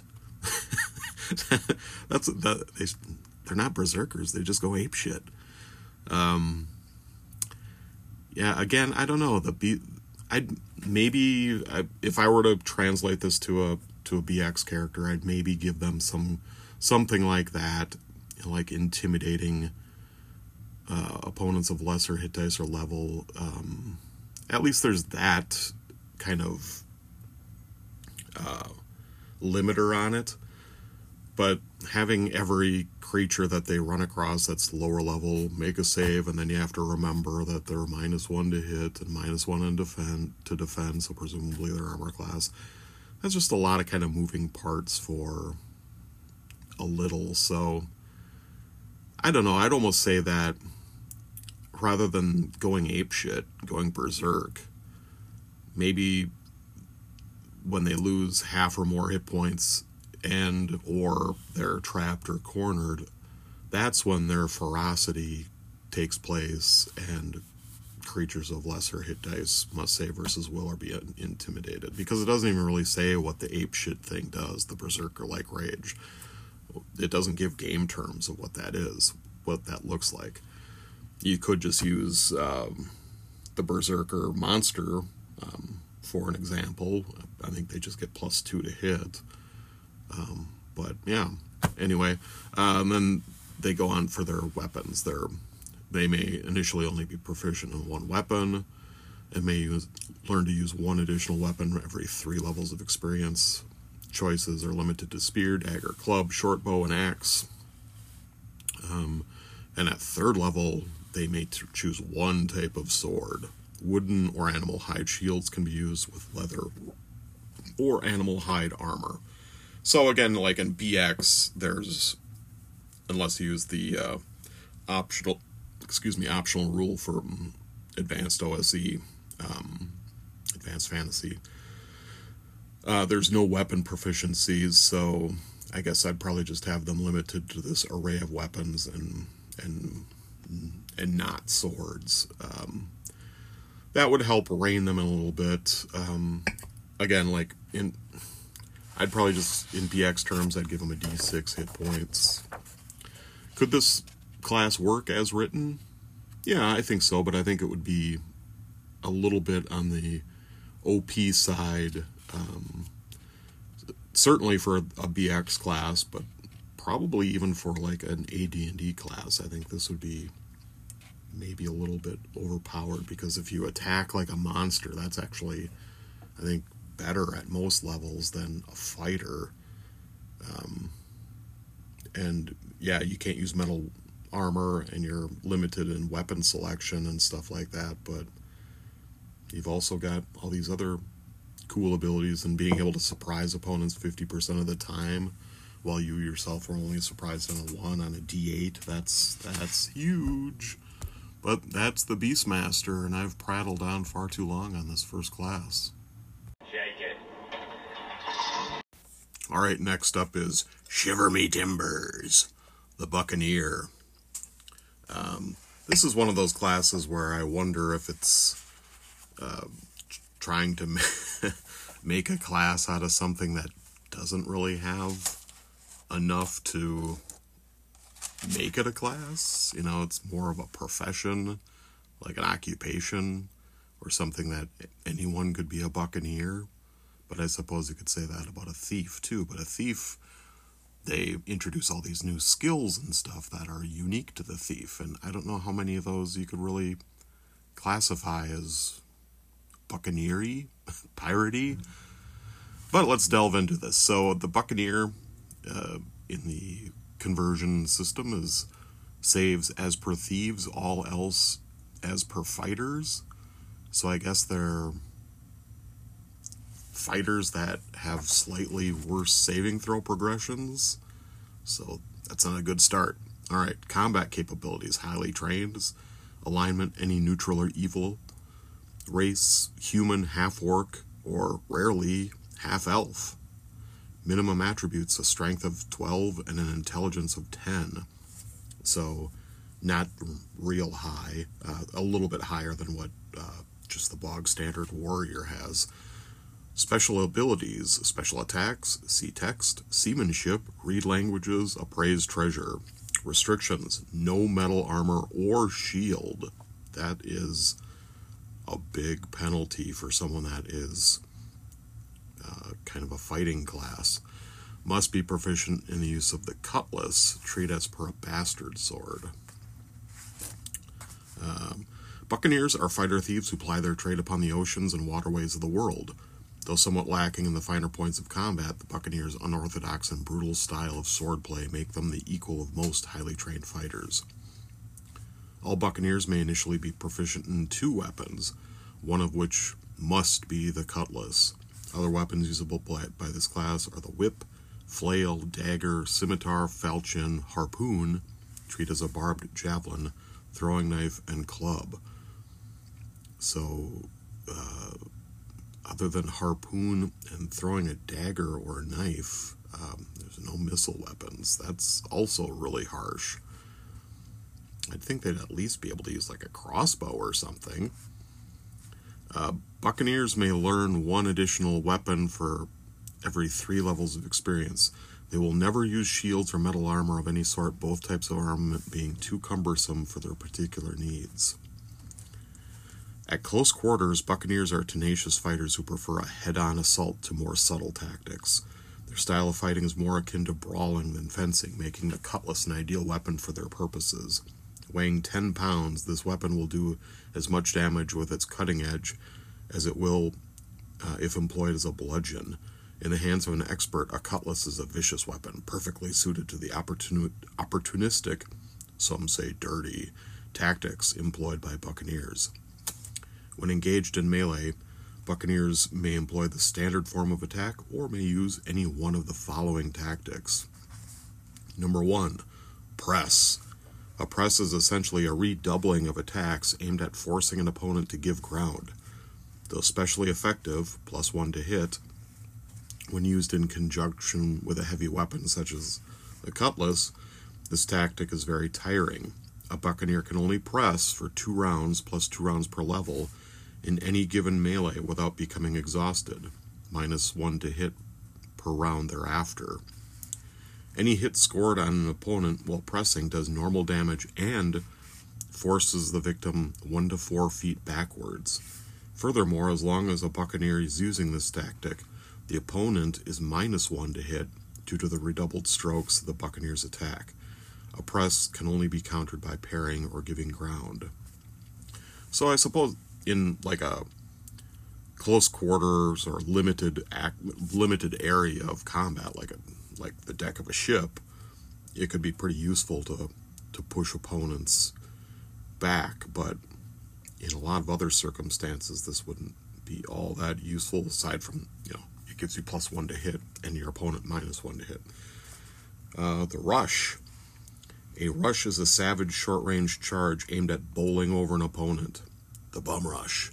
S2: That's that. They, they're not berserkers. They just go apeshit. Um... Yeah, again, I don't know. The B, I'd maybe I, if I were to translate this to a to a B X character, I'd maybe give them some something like that, you know, like intimidating uh, opponents of lesser hit dice or level. Um, at least there's that kind of uh, limiter on it. But having every creature that they run across that's lower level make a save, and then you have to remember that they're minus one to hit and minus one in defend, to defend, so presumably their armor class. That's just a lot of kind of moving parts for a little. So, I don't know, I'd almost say that rather than going apeshit, going berserk, maybe when they lose half or more hit points and or they're trapped or cornered, that's when their ferocity takes place and creatures of lesser hit dice must save versus will or be intimidated. Because it doesn't even really say what the apeshit thing does, the berserker-like rage. It doesn't give game terms of what that is, what that looks like. You could just use um, the berserker monster um, for an example. I think they just get plus two to hit. Um, but yeah, anyway, um, then they go on for their weapons. They're, they may initially only be proficient in one weapon, and may use, learn to use one additional weapon every three levels of experience. Choices are limited to spear, dagger, club, short bow, and axe. Um, and at third level, they may t- choose one type of sword. Wooden or animal hide shields can be used with leather or animal hide armor. So again, like in B X, there's, unless you use the uh, optional, excuse me, optional rule for um, advanced O S E, um, advanced fantasy, uh, there's no weapon proficiencies, so I guess I'd probably just have them limited to this array of weapons and and and not swords. Um, that would help rein them in a little bit. Um, again, like in, I'd probably just, in B X terms, I'd give them a D six hit points. Could this class work as written? Yeah, I think so, but I think it would be a little bit on the O P side, um, certainly for a, a B X class, but probably even for like an A D and D class. I think this would be maybe a little bit overpowered, because if you attack like a monster, that's actually, I think, better at most levels than a fighter. Um, and yeah, you can't use metal armor, and you're limited in weapon selection and stuff like that, but you've also got all these other cool abilities, and being able to surprise opponents fifty percent of the time while you yourself are only surprised on a one on a D eight. That's that's huge. But that's the Beastmaster, and I've prattled on far too long on this first class.
S5: Shake it.
S2: Alright, next up is Shiver Me Timbers, the Buccaneer. Um, this is one of those classes where I wonder if it's uh, trying to make a class out of something that doesn't really have enough to make it a class. You know, it's more of a profession, like an occupation, or something that anyone could be a buccaneer. But I suppose you could say that about a thief too. But a thief, they introduce all these new skills and stuff that are unique to the thief, and I don't know how many of those you could really classify as buccaneer-y, piratey. But let's delve into this. So the buccaneer uh, in the conversion system is saves as per thieves, all else as per fighters. So I guess they're fighters that have slightly worse saving throw progressions. So that's not a good start. Alright, combat capabilities, highly trained. Alignment, any neutral or evil. Race, human, half-orc, or rarely half-elf. Minimum attributes, a strength of twelve and an intelligence of ten. So not real high, uh, a little bit higher than what uh, just the bog standard warrior has. Special abilities, special attacks, see text, seamanship, read languages, appraise treasure. Restrictions, no metal armor or shield. That is a big penalty for someone that is uh, kind of a fighting class. Must be proficient in the use of the cutlass, treat as per a bastard sword. Um, buccaneers are fighter thieves who ply their trade upon the oceans and waterways of the world. Though somewhat lacking in the finer points of combat, the buccaneers' unorthodox and brutal style of swordplay make them the equal of most highly trained fighters. All buccaneers may initially be proficient in two weapons, one of which must be the cutlass. Other weapons usable by, by this class are the whip, flail, dagger, scimitar, falchion, harpoon, treat as a barbed javelin, throwing knife, and club. So, uh, other than harpoon and throwing a dagger or a knife, um, there's no missile weapons. That's also really harsh. I'd think they'd at least be able to use like a crossbow or something. Uh, Buccaneers may learn one additional weapon for every three levels of experience. They will never use shields or metal armor of any sort, both types of armament being too cumbersome for their particular needs. At close quarters, Buccaneers are tenacious fighters who prefer a head-on assault to more subtle tactics. Their style of fighting is more akin to brawling than fencing, making the cutlass an ideal weapon for their purposes. Weighing ten pounds, this weapon will do as much damage with its cutting edge as it will uh, if employed as a bludgeon. In the hands of an expert, a cutlass is a vicious weapon, perfectly suited to the opportuni- opportunistic, some say dirty, tactics employed by Buccaneers. When engaged in melee, Buccaneers may employ the standard form of attack or may use any one of the following tactics. Number one, press. A press is essentially a redoubling of attacks aimed at forcing an opponent to give ground. Though especially effective, plus one to hit, when used in conjunction with a heavy weapon such as the cutlass, this tactic is very tiring. A Buccaneer can only press for two rounds plus two rounds per level in any given melee without becoming exhausted, minus one to hit per round thereafter. Any hit scored on an opponent while pressing does normal damage and forces the victim one to four feet backwards. Furthermore, as long as a Buccaneer is using this tactic, the opponent is minus one to hit due to the redoubled strokes of the Buccaneer's attack. A press can only be countered by parrying or giving ground. So I suppose in like a close quarters or limited act, limited area of combat, like a like the deck of a ship, it could be pretty useful to to push opponents back, but in a lot of other circumstances this wouldn't be all that useful, aside from, you know, it gives you plus one to hit and your opponent minus one to hit. Uh, the rush. A rush is a savage short-range charge aimed at bowling over an opponent. The bum rush.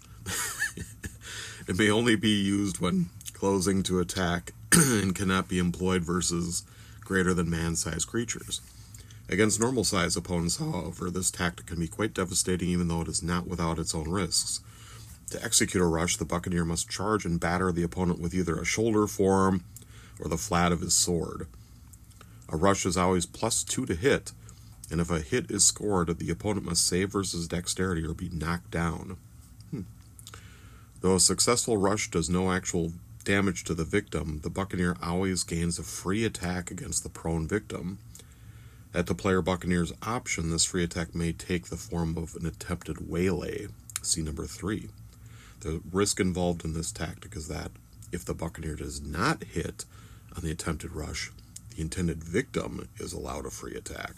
S2: It may only be used when closing to attack and cannot be employed versus greater than man-sized creatures. Against normal-sized opponents, however, this tactic can be quite devastating even though it is not without its own risks. To execute a rush, the Buccaneer must charge and batter the opponent with either a shoulder, forearm, or the flat of his sword. A rush is always plus two to hit, and if a hit is scored, the opponent must save versus dexterity or be knocked down. Hmm. Though a successful rush does no actual damage to the victim, the Buccaneer always gains a free attack against the prone victim. At the player Buccaneer's option, this free attack may take the form of an attempted waylay. See number three. The risk involved in this tactic is that if the Buccaneer does not hit on the attempted rush, the intended victim is allowed a free attack.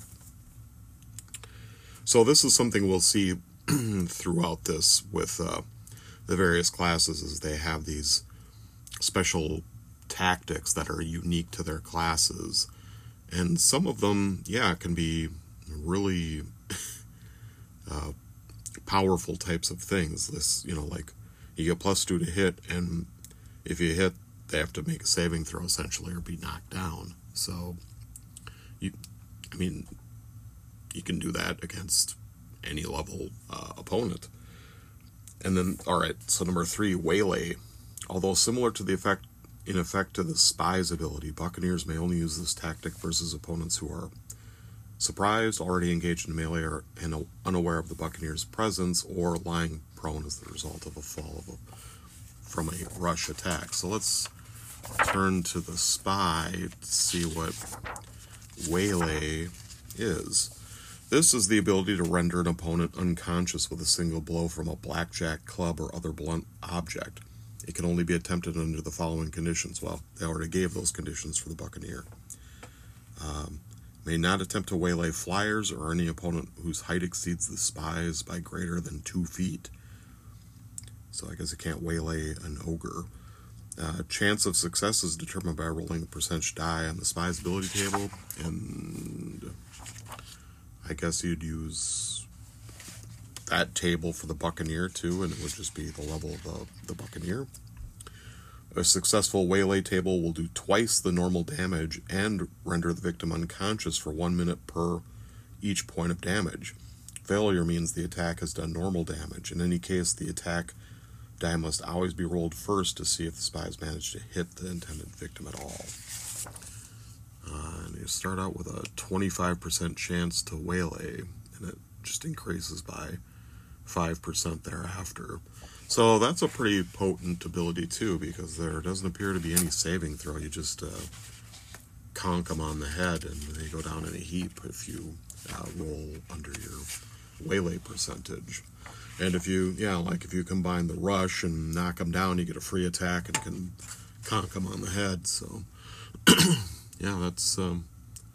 S2: So this is something we'll see throughout this with uh, the various classes, is they have these special tactics that are unique to their classes. And some of them, yeah, can be really uh, powerful types of things. This, you know, like you get plus two to hit, and if you hit, they have to make a saving throw essentially or be knocked down. So, you, I mean, you can do that against any level uh, opponent. And then, all right, so number three, waylay. Although similar to the effect, in effect to the spy's ability, Buccaneers may only use this tactic versus opponents who are surprised, already engaged in melee, or, and unaware of the Buccaneer's presence, or lying prone as the result of a fall of a, from a rush attack. So let's turn to the spy to see what waylay is. This is the ability to render an opponent unconscious with a single blow from a blackjack, club, or other blunt object. It can only be attempted under the following conditions. Well, they already gave those conditions for the Buccaneer. Um, may not attempt to waylay flyers or any opponent whose height exceeds the spy's by greater than two feet. So I guess it can't waylay an ogre. Uh, chance of success is determined by rolling a percentage die on the spy's ability table, and I guess you'd use that table for the Buccaneer too, and it would just be the level of the, the Buccaneer. A successful waylay table will do twice the normal damage and render the victim unconscious for one minute per each point of damage. Failure means the attack has done normal damage. In any case, the attack die must always be rolled first to see if the spies managed to hit the intended victim at all. Uh, and you start out with a twenty-five percent chance to waylay, and it just increases by five percent thereafter. So that's a pretty potent ability too, because there doesn't appear to be any saving throw. You just uh, conk them on the head and they go down in a heap if you uh, roll under your waylay percentage. And if you, yeah, like if you combine the rush and knock them down, you get a free attack and can conk them on the head. So, yeah, that's um,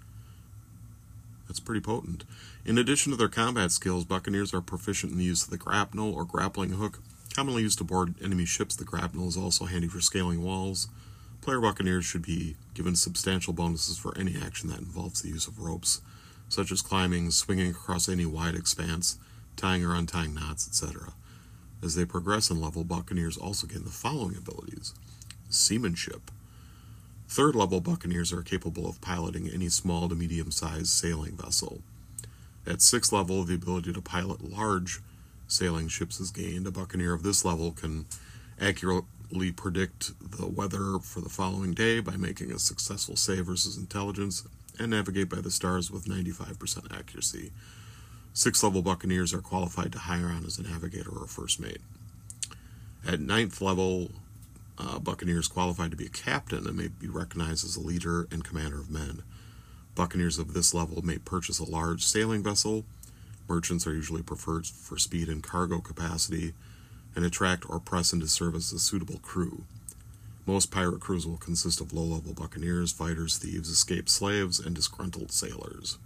S2: that's pretty potent. In addition to their combat skills, Buccaneers are proficient in the use of the grapnel or grappling hook. Commonly used to board enemy ships, the grapnel is also handy for scaling walls. Player Buccaneers should be given substantial bonuses for any action that involves the use of ropes, such as climbing, swinging across any wide expanse, tying or untying knots, et cetera. As they progress in level, Buccaneers also gain the following abilities. Seamanship. Third level Buccaneers are capable of piloting any small to medium-sized sailing vessel. At sixth level, the ability to pilot large sailing ships is gained. A Buccaneer of this level can accurately predict the weather for the following day by making a successful save versus intelligence and navigate by the stars with ninety-five percent accuracy. Sixth level Buccaneers are qualified to hire on as a navigator or a first mate. At ninth level, uh, Buccaneers qualified to be a captain and may be recognized as a leader and commander of men. Buccaneers of this level may purchase a large sailing vessel. Merchants are usually preferred for speed and cargo capacity, and attract or press into service a suitable crew. Most pirate crews will consist of low-level buccaneers, fighters, thieves, escaped slaves, and disgruntled sailors.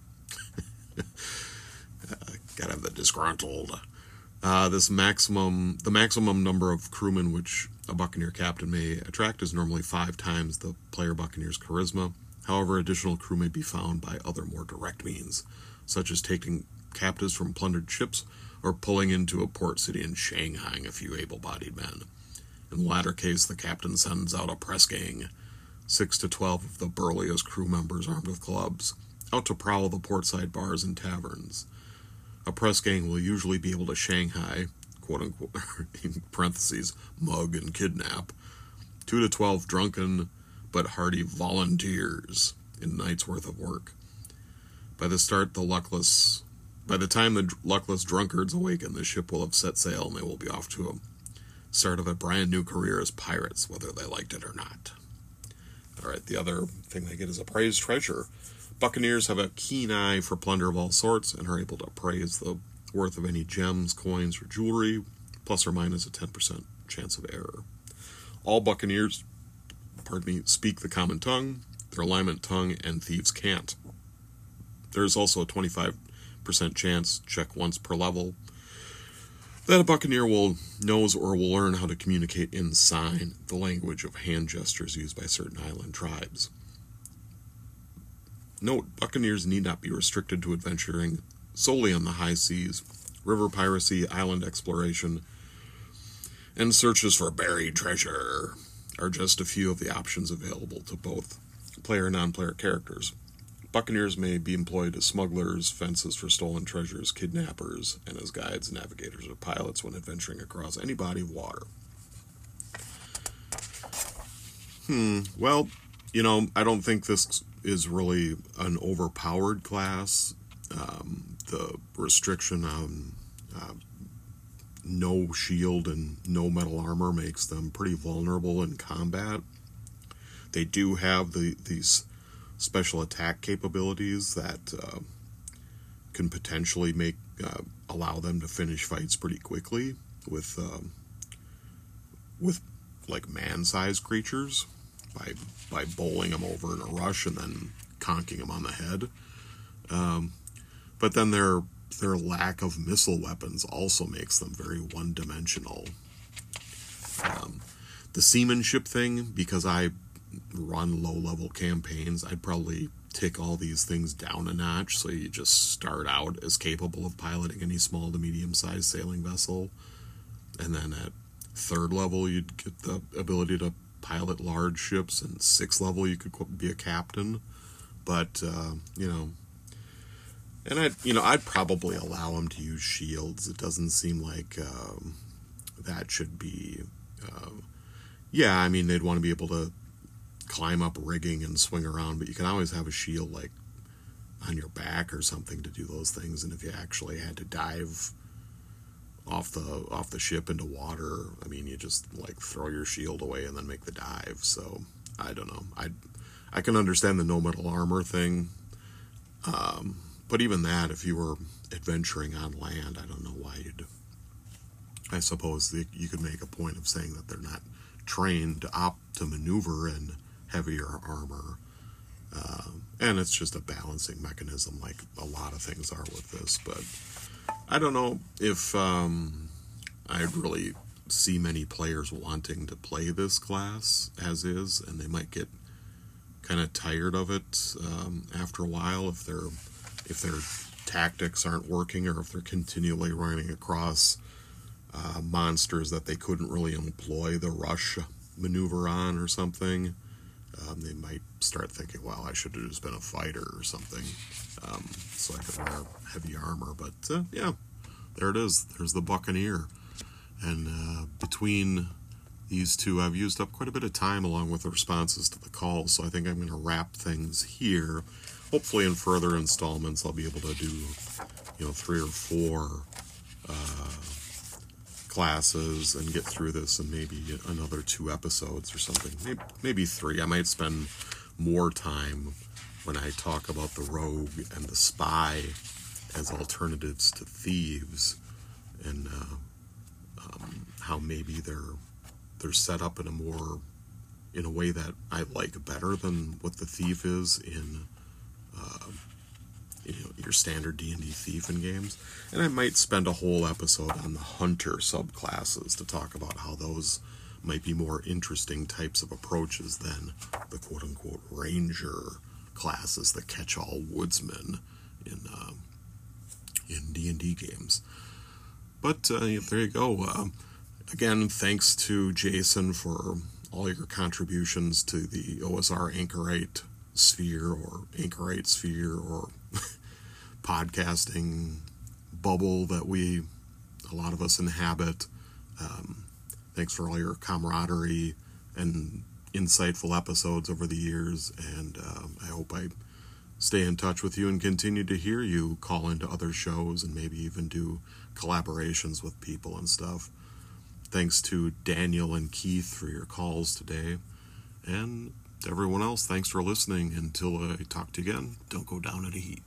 S2: uh, gotta have the disgruntled. Uh, this maximum, the maximum number of crewmen which a buccaneer captain may attract is normally five times the player buccaneer's charisma. However, additional crew may be found by other more direct means, such as taking captives from plundered ships or pulling into a port city and shanghaiing a few able-bodied men. In the latter case, the captain sends out a press gang, six to twelve of the burliest crew members armed with clubs, out to prowl the portside bars and taverns. A press gang will usually be able to shanghai, quote-unquote, in parentheses, mug and kidnap, two to twelve drunken but hardy volunteers in a night's worth of work. By the start, the luckless... By the time the luckless drunkards awaken, the ship will have set sail and they will be off to a start of a brand new career as pirates, whether they liked it or not. Alright, the other thing they get is appraised treasure. Buccaneers have a keen eye for plunder of all sorts and are able to appraise the worth of any gems, coins, or jewelry, plus or minus a ten percent chance of error. All Buccaneers, pardon me, speak the common tongue, their alignment tongue, and thieves can't. There is also a twenty-five percent chance, check once per level, that a Buccaneer will knows or will learn how to communicate in sign, the language of hand gestures used by certain island tribes. Note, Buccaneers need not be restricted to adventuring solely on the high seas. River piracy, island exploration, and searches for buried treasure are just a few of the options available to both player and non-player characters. Buccaneers may be employed as smugglers, fences for stolen treasures, kidnappers, and as guides, navigators, or pilots when adventuring across any body of water. Hmm, well, you know, I don't think this is really an overpowered class. Um, the restriction on uh, no shield and no metal armor makes them pretty vulnerable in combat. They do have the these special attack capabilities that uh, can potentially make uh, allow them to finish fights pretty quickly with um, with like man-sized creatures by by bowling them over in a rush and then conking them on the head. Um, but then their their lack of missile weapons also makes them very one-dimensional. Um, the seamanship thing, because I run low-level campaigns, I'd probably tick all these things down a notch, so you just start out as capable of piloting any small to medium-sized sailing vessel, and then at third level you'd get the ability to pilot large ships, and sixth level you could be a captain. But, uh, you know, and I'd, you know, I'd probably allow him to use shields. It doesn't seem like um, that should be, uh, yeah, I mean, they'd want to be able to climb up rigging and swing around, but you can always have a shield, like, on your back or something to do those things. And if you actually had to dive off the off the ship into water, I mean, you just, like, throw your shield away and then make the dive. So, I don't know. I I can understand the no metal armor thing. Um, but even that, if you were adventuring on land, I don't know why you'd... I suppose that you could make a point of saying that they're not trained to opt to maneuver in heavier armor. Uh, and it's just a balancing mechanism, like a lot of things are with this. But I don't know if um, I'd really see many players wanting to play this class as is, and they might get kind of tired of it um, after a while if their if their tactics aren't working, or if they're continually running across uh, monsters that they couldn't really employ the rush maneuver on or something. Um, they might start thinking, well, I should have just been a fighter or something, um, so I could wear heavy armor. But uh, yeah, there it is. There's the Buccaneer. And uh, between these two, I've used up quite a bit of time along with the responses to the calls, so I think I'm going to wrap things here. Hopefully in further installments I'll be able to do, you know, three or four uh, classes and get through this in maybe another two episodes or something. Maybe, maybe three. I might spend more time when I talk about the rogue and the spy as alternatives to thieves, and uh, um, how maybe they're they're set up in a more in a way that I like better than what the thief is in uh, you know, your standard D and D thief in games. And I might spend a whole episode on the hunter subclasses to talk about how those might be more interesting types of approaches than the quote-unquote ranger classes, the catch-all woodsman in uh, in D and D games. But uh, there you go. Uh, again, thanks to Jason for all your contributions to the O S R Anchorite sphere, or Anchorite sphere, or podcasting bubble that we, a lot of us, inhabit. Um, thanks for all your camaraderie and insightful episodes over the years, and uh, I hope I stay in touch with you and continue to hear you call into other shows and maybe even do collaborations with people and stuff. Thanks to Daniel and Keith for your calls today, and everyone else, thanks for listening. Until I talk to you again, don't go down in a heap.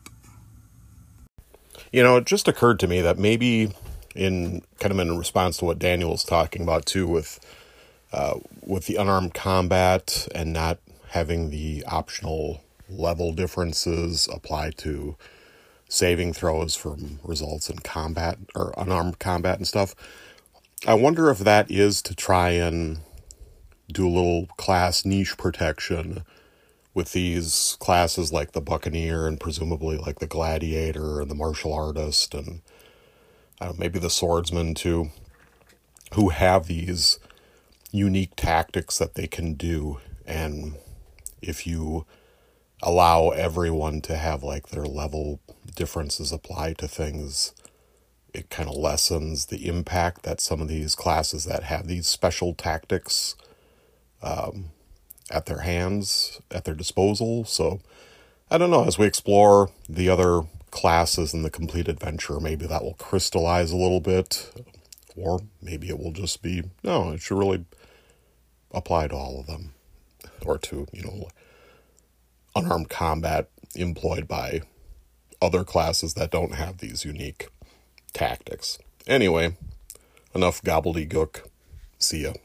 S6: You know, it just occurred to me that maybe in kind of in response to what Daniel was talking about too, with uh, with the unarmed combat and not having the optional level differences apply to saving throws from results in combat or unarmed combat and stuff, I wonder if that is to try and do a little class niche protection with these classes like the Buccaneer and presumably like the Gladiator and the Martial Artist and uh, maybe the Swordsman too, who have these unique tactics that they can do. And if you allow everyone to have like their level differences apply to things, it kind of lessens the impact that some of these classes that have these special tactics um, at their hands, at their disposal. So, I don't know, as we explore the other classes in the complete adventure, maybe that will crystallize a little bit, or maybe it will just be, no, it should really apply to all of them, or to, you know, unarmed combat employed by other classes that don't have these unique tactics. Anyway, enough gobbledygook. See ya.